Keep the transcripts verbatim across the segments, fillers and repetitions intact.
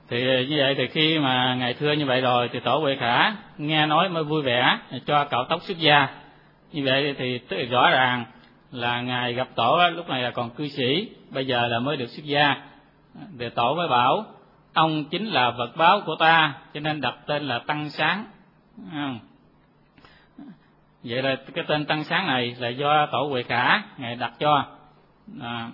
Thì như vậy thì khi mà ngài thưa như vậy rồi thì tổ Huệ Khả nghe nói mới vui vẻ cho cạo tóc xuất gia. Như vậy thì tức là rõ ràng là ngài gặp tổ đó, lúc này là còn cư sĩ, bây giờ là mới được xuất gia. Thì tổ mới bảo ông chính là vật báo của ta, cho nên đặt tên là Tăng Sáng. Vậy là cái tên Tăng Sáng này là do tổ Huệ Khả ngài đặt cho. À,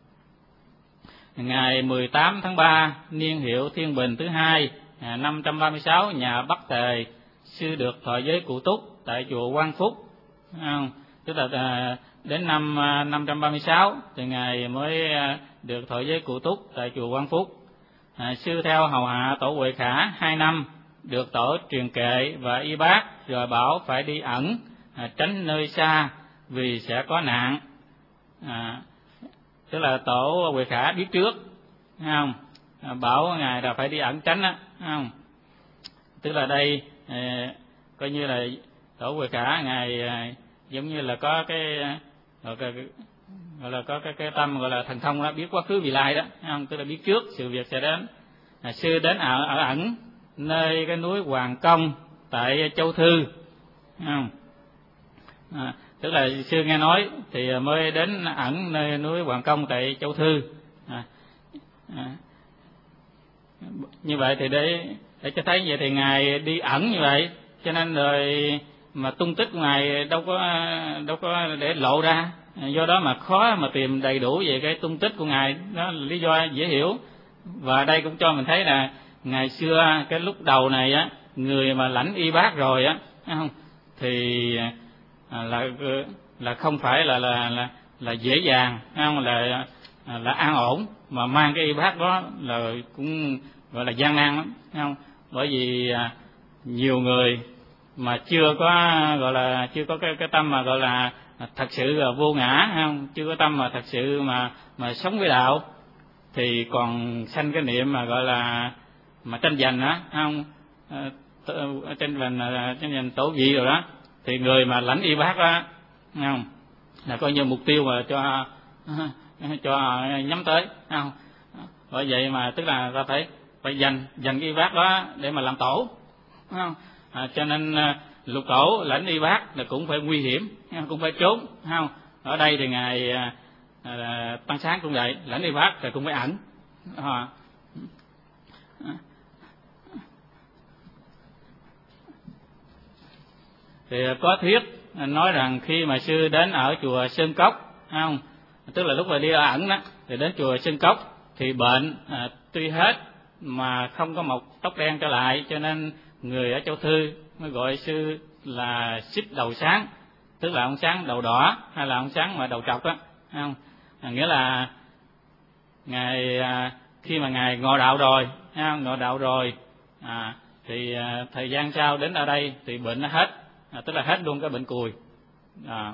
ngày mười tám tháng ba niên hiệu Thiên Bình thứ hai, năm trăm ba mươi sáu, nhà Bắc Tề, sư được thọ giới cụ túc tại chùa Quang Phúc. À, tức là à, đến năm năm trăm ba mươi sáu thì ngài mới được thọ giới cụ túc tại chùa Quang Phúc. À, sư theo hầu hạ tổ Huệ Khả hai năm, được tổ truyền kệ và y bác, rồi bảo phải đi ẩn, à, tránh nơi xa vì sẽ có nạn. À, tức là tổ Huệ Khả biết trước, thấy không? À, bảo ngài là phải đi ẩn tránh á, không? Tức là đây à, coi như là tổ Huệ Khả ngài à, giống như là có cái gọi là, gọi là có cái, cái tâm gọi là thần thông đó, biết quá khứ vị lai đó, không? Tức là biết trước sự việc sẽ đến. À, sư đến ở, ở ẩn nơi cái núi Hoàng Công tại Châu Thư, không? À, tức là sư nghe nói thì mới đến ẩn nơi núi Hoàng Công tại Châu Thư. À, à, như vậy thì để để cho thấy vậy thì ngài đi ẩn như vậy, cho nên rồi mà tung tích của ngài đâu có đâu có để lộ ra, do đó mà khó mà tìm đầy đủ về cái tung tích của ngài, đó là lý do dễ hiểu. Và đây cũng cho mình thấy là ngày xưa cái lúc đầu này á, người mà lãnh y bác rồi á, không thì à, là là không phải là là là, là dễ dàng, không là là an ổn, mà mang cái y bác đó là cũng gọi là gian nan lắm, không? Bởi vì à, nhiều người mà chưa có gọi là chưa có cái cái tâm mà gọi là thật sự là vô ngã, không? Chưa có tâm mà thật sự mà mà sống với đạo, thì còn sanh cái niệm mà gọi là mà tranh giành đó, không? À, tranh giành tranh giành tổ vị rồi đó, thì người mà lãnh y bác đó, không, là coi như mục tiêu mà cho cho nhắm tới, không? Bởi vậy mà tức là ta phải phải dành dành y bác đó để mà làm tổ, không? À, cho nên lục tổ lãnh y bác là cũng phải nguy hiểm, cũng phải trốn, không? Ở đây thì ngài à, Tăng Sáng cũng vậy, lãnh y bác thì cũng phải ẩn. À, thì có thuyết nói rằng khi mà sư đến ở chùa Sơn Cốc, không, tức là lúc mà đi ở ẩn đó, thì đến chùa Sơn Cốc thì bệnh à, tuy hết mà không có mọc tóc đen trở lại, cho nên người ở Châu Thư mới gọi sư là Xích Đầu Sáng, tức là ông sáng đầu đỏ hay là ông sáng mà đầu trọc á, không? À, nghĩa là ngài à, khi mà ngài ngộ đạo rồi, không? ngộ đạo rồi à, thì à, thời gian sau đến ở đây thì bệnh nó hết, à, tức là hết luôn cái bệnh cùi. À,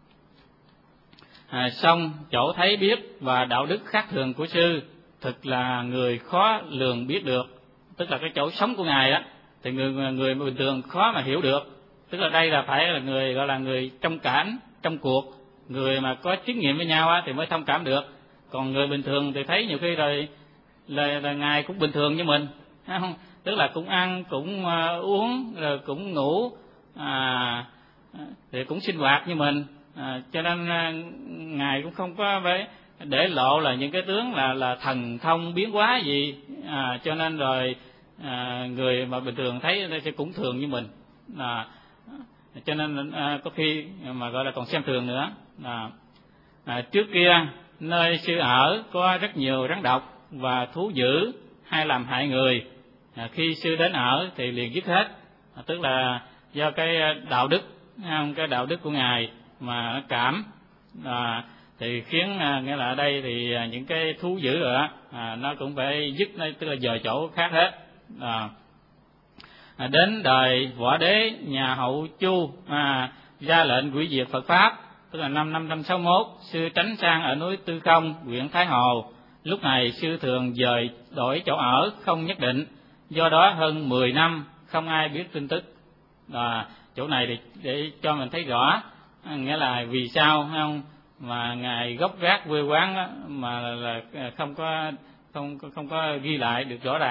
à, xong chỗ thấy biết và đạo đức khác thường của sư thực là người khó lường biết được, tức là cái chỗ sống của ngài á thì người người bình thường khó mà hiểu được, tức là đây là phải là người gọi là người trong cảnh trong cuộc, người mà có trách nhiệm với nhau á thì mới thông cảm được, còn người bình thường thì thấy nhiều khi rồi là, là ngài cũng bình thường như mình, không? Tức là cũng ăn cũng uh, uống rồi cũng ngủ à, thì cũng sinh hoạt như mình, à, cho nên uh, ngài cũng không có phải để lộ là những cái tướng là là thần thông biến hóa gì, à, cho nên rồi à, người mà bình thường thấy sẽ cũng thường như mình, à, cho nên à, có khi mà gọi là còn xem thường nữa. À, à, trước kia nơi sư ở có rất nhiều rắn độc và thú dữ hay làm hại người, à, khi sư đến ở thì liền dứt hết, à, tức là do cái đạo đức, không, cái đạo đức của ngài mà cảm, à, thì khiến à, nghĩa là ở đây thì à, những cái thú dữ rồi á, à, nó cũng phải dứt, tức là dời chỗ khác hết. À, à, đến đời Võ Đế nhà Hậu Chu à, ra lệnh hủy diệt Phật pháp, tức là năm năm trăm sáu mươi mốt, sư tránh sang ở núi Tư Không, huyện Thái Hồ. Lúc này sư thường dời đổi chỗ ở không nhất định, do đó hơn mười năm không ai biết tin tức. À, chỗ này để, để cho mình thấy rõ, à, nghĩa là vì sao không mà ngài gốc gác quê quán đó, mà là không có không không có ghi lại được rõ ràng đó.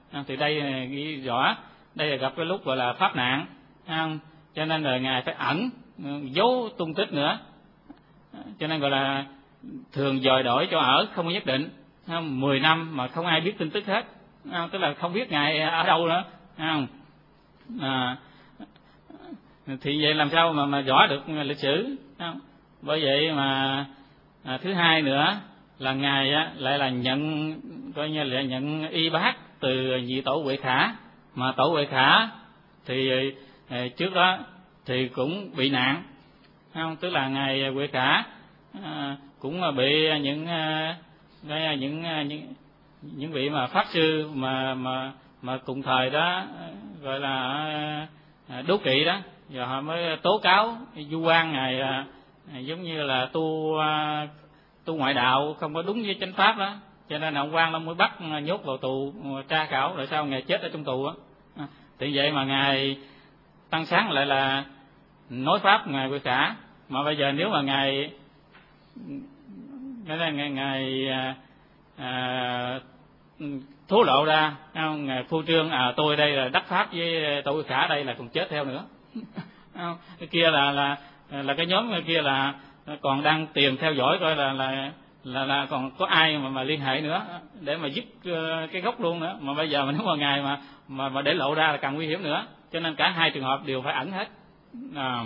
Thì đây ghi rõ, đây là gặp cái lúc gọi là pháp nạn, không? Cho nên là ngài phải ẩn giấu tung tích nữa, cho nên gọi là thường dời đổi chỗ ở không có nhất định, không? mười năm mà không ai biết tin tức hết, không? Tức là không biết ngài ở đâu nữa, không? À, thì vậy làm sao mà mà rõ được lịch sử, không? Bởi vậy mà à, thứ hai nữa là ngài á, lại là nhận coi như là nhận y bác từ vị tổ Huệ Khả, mà tổ Huệ Khả thì à, trước đó thì cũng bị nạn, không? Tức là ngài Huệ Khả à, cũng bị những à, những những những vị mà pháp sư mà mà mà cùng thời đó gọi là à, đố kỵ đó, giờ họ mới tố cáo Du Quan ngài à, giống như là tu à, tu ngoại đạo không có đúng với chánh pháp đó, cho nên ông Quan Long mới bắt nhốt vào tù tra khảo, rồi sau ngài chết ở trong tù á. Thì vậy mà ngài Tăng Sáng lại là nói pháp ngài Huệ Khả, mà bây giờ nếu mà ngài ngài ngài, ngài à, à, thố lộ ra, không? Ngài phô trương à tôi đây là đắc pháp với tổ Huệ Khả đây là còn chết theo nữa. Không? Cái kia là là là cái nhóm kia là còn đang tìm theo dõi coi là là là, là còn có ai mà mà liên hệ nữa để mà giúp cái gốc luôn nữa, mà bây giờ mà nếu mà ngài mà mà mà để lộ ra là càng nguy hiểm nữa, cho nên cả hai trường hợp đều phải ẩn hết. À,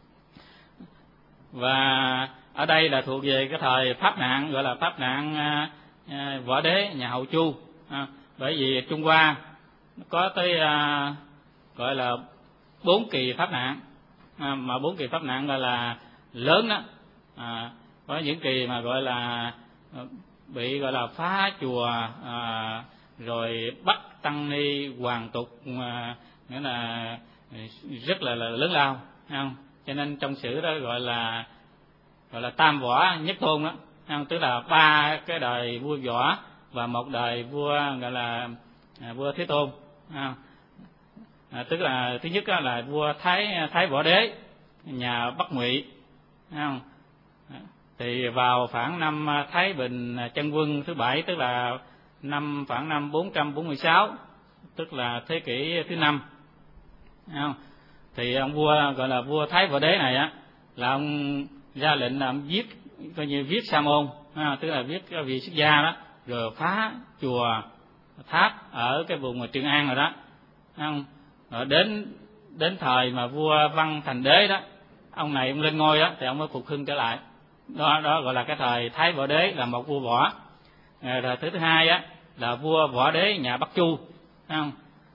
và ở đây là thuộc về cái thời pháp nạn, gọi là pháp nạn à, à, Võ Đế nhà Hậu Chu, à, bởi vì Trung Hoa có tới à, gọi là bốn kỳ pháp nạn, à, mà bốn kỳ pháp nạn gọi là lớn đó, à, có những kỳ mà gọi là bị gọi là phá chùa, à, rồi bắt tăng ni hoàn tục, à, nghĩa là rất là, là lớn lao, không? Cho nên trong sử đó gọi là gọi là tam võ nhất tôn đó, không? Tức là ba cái đời vua Võ và một đời vua gọi là à, vua Thế Tôn, không? À, tức là thứ nhất là vua Thái Thái Võ Đế nhà Bắc Ngụy, không? Thì vào khoảng năm Thái Bình Chân Quân thứ bảy, tức là năm khoảng năm bốn trăm bốn mươi sáu, tức là thế kỷ thứ năm, không? Thì ông vua gọi là vua Thái Võ Đế này á, là ông ra lệnh là ông viết coi như viết sa môn, à, tức là viết cái vị xuất gia đó, rồi phá chùa tháp ở cái vùng Trường An rồi đó, không? Rồi đến đến thời mà vua Văn Thành Đế đó, ông này ông lên ngôi đó thì ông mới phục hưng trở lại, đó đó gọi là cái thời Thái Võ Đế là một vua võ. Rồi thứ thứ hai á là vua Võ Đế nhà Bắc Chu, không?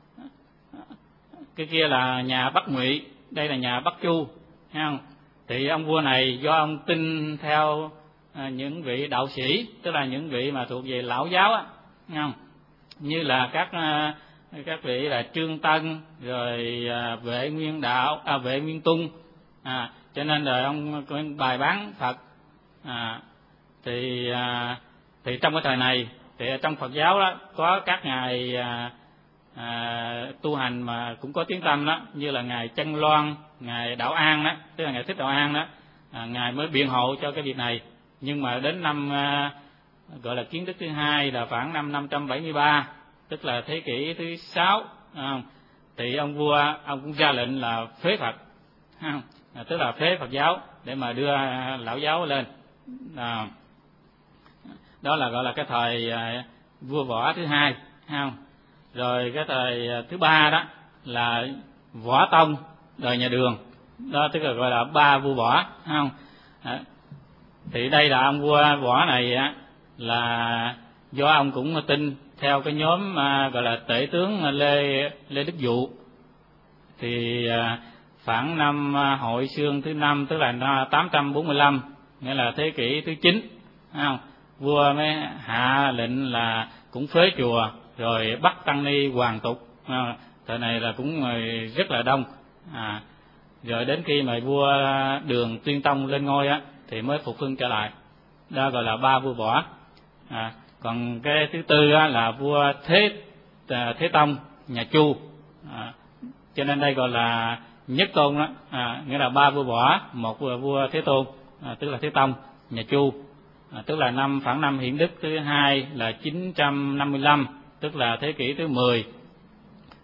Cái kia là nhà Bắc Ngụy, đây là nhà Bắc Chu, không? Thì ông vua này do ông tin theo à, những vị đạo sĩ, tức là những vị mà thuộc về lão giáo á, không? Như là các à, các vị là Trương Tân, rồi à, Vệ Nguyên Đạo, à, Vệ Nguyên Tung, à, cho nên rồi ông bài bán Phật, à, thì à, thì trong cái thời này thì trong Phật giáo đó có các ngài à, à, tu hành mà cũng có tiếng tăm đó, như là ngài Chân Loan, ngài Đạo An đó, tức là ngài Thích Đạo An đó, à, ngài mới biện hộ cho cái việc này. Nhưng mà đến năm à, gọi là Kiến Đức thứ hai là khoảng năm năm trăm bảy mươi ba, tức là thế kỷ thứ sáu, à, thì ông vua ông cũng ra lệnh là phế Phật, à, tức là phế Phật giáo để mà đưa lão giáo lên, à, đó là gọi là cái thời à, vua Võ thứ hai, không? Rồi cái thời thứ ba đó là Võ Tông đời nhà Đường, đó tức là gọi là ba vua Võ, không? À, thì đây là ông vua Võ này á, là do ông cũng tin theo cái nhóm à, gọi là tể tướng Lê Lê Đức Dụ, thì à, khoảng năm Hội Xương thứ năm, tức là tám trăm bốn mươi lăm, nghĩa là thế kỷ thứ chín, không? Vua mới hạ lệnh là cũng phế chùa, rồi bắt tăng ni hoàn tục, à, thời này là cũng rất là đông, à, rồi đến khi mà vua Đường Tuyên Tông lên ngôi á thì mới phục hưng trở lại, đó gọi là ba vua Võ. À, còn cái thứ tư á, là vua Thế Thế Tông nhà Chu, à, cho nên đây gọi là nhất tôn đó, à, nghĩa là ba vua Võ, một vua, vua Thế Tôn, à, tức là Thế Tông nhà Chu, à, tức là năm khoảng năm Hiển Đức thứ hai là chín trăm năm mươi lăm, tức là thế kỷ thứ mười,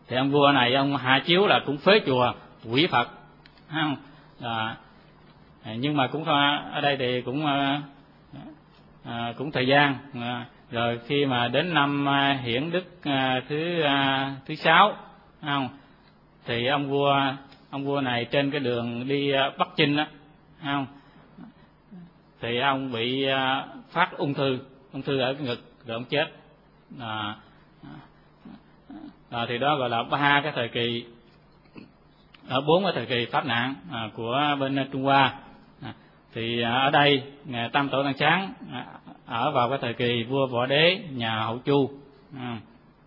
Thì ông vua này ông hạ chiếu là cũng phế chùa, hủy Phật, không? À, nhưng mà cũng ở đây thì cũng à, cũng thời gian à, rồi khi mà đến năm à, Hiển Đức à, thứ à, thứ sáu, không? Thì ông vua ông vua này trên cái đường đi à, Bắc Chinh á, không? Thì ông bị à, phát ung thư, ung thư ở cái ngực rồi ông chết. À, à, thì đó gọi là ba cái thời kỳ, ở bốn cái thời kỳ pháp nạn à, của bên Trung Hoa. À, thì à, ở đây ngài Tam Tổ Tăng Sáng à, ở vào cái thời kỳ vua Võ Đế nhà Hậu Chu. À,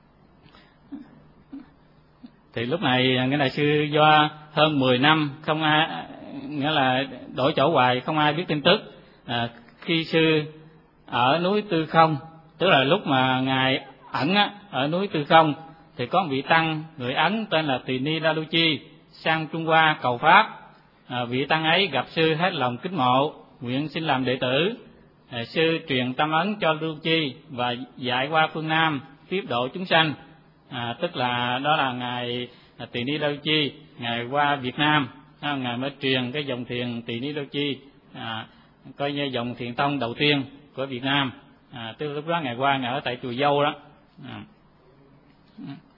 thì lúc này cái đại sư do hơn mười năm không ai, nghĩa là đổi chỗ hoài không ai biết tin tức. À, khi sư ở núi Tư Không, tức là lúc mà ngài ẩn á, ở núi Tư Không, thì có một vị tăng người Ấn tên là Tỳ Ni Đa Lu Chi sang Trung Hoa cầu pháp. À, vị tăng ấy gặp sư hết lòng kính mộ, nguyện xin làm đệ tử. À, sư truyền tâm ấn cho Lu Chi và dạy qua phương Nam tiếp độ chúng sanh. À, tức là đó là ngài Tỳ Ni Đa Lu Chi, ngài qua Việt Nam, à, ngài mới truyền cái dòng thiền Tỳ Ni Đa Lu Chi, à, coi như dòng thiền tông đầu tiên của Việt Nam. À, tức lúc đó ngài qua ngài ở tại chùa Dâu đó. À.